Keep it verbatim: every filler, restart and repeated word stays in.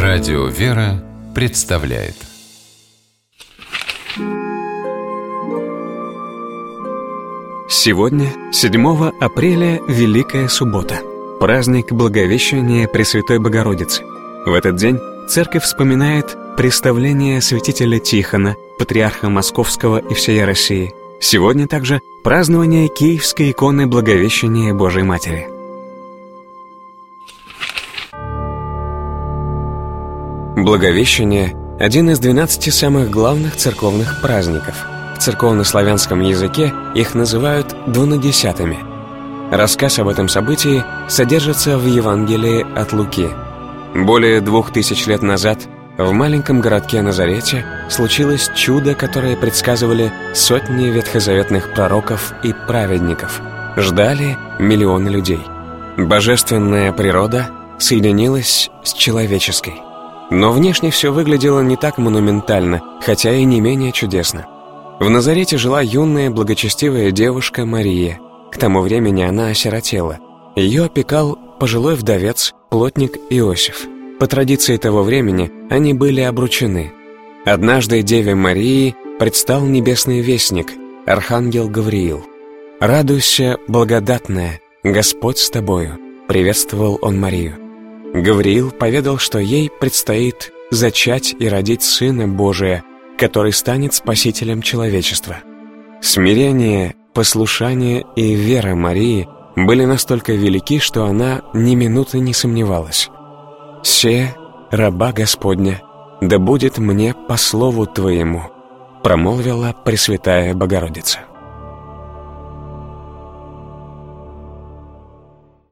Радио «Вера» представляет. Сегодня, седьмого апреля, Великая Суббота, праздник Благовещения Пресвятой Богородицы. В этот день Церковь вспоминает представление святителя Тихона, патриарха Московского и всей России. Сегодня также празднование Киевской иконы Благовещения Божией Матери. Благовещение – один из двенадцати самых главных церковных праздников. В церковнославянском языке их называют двунадесятыми. Рассказ об этом событии содержится в Евангелии от Луки. Более двух тысяч лет назад в маленьком городке Назарете случилось чудо, которое предсказывали сотни ветхозаветных пророков и праведников. Ждали миллионы людей. Божественная природа соединилась с человеческой. Но внешне все выглядело не так монументально, хотя и не менее чудесно. В Назарете жила юная благочестивая девушка Мария. К тому времени она осиротела. Ее опекал пожилой вдовец, плотник Иосиф. По традиции того времени они были обручены. Однажды Деве Марии предстал небесный вестник, архангел Гавриил. «Радуйся, благодатная, Господь с тобою», — приветствовал он Марию. Гавриил поведал, что ей предстоит зачать и родить Сына Божия, который станет спасителем человечества. Смирение, послушание и вера Марии были настолько велики, что она ни минуты не сомневалась. «Се, раба Господня, да будет мне по слову Твоему», промолвила Пресвятая Богородица.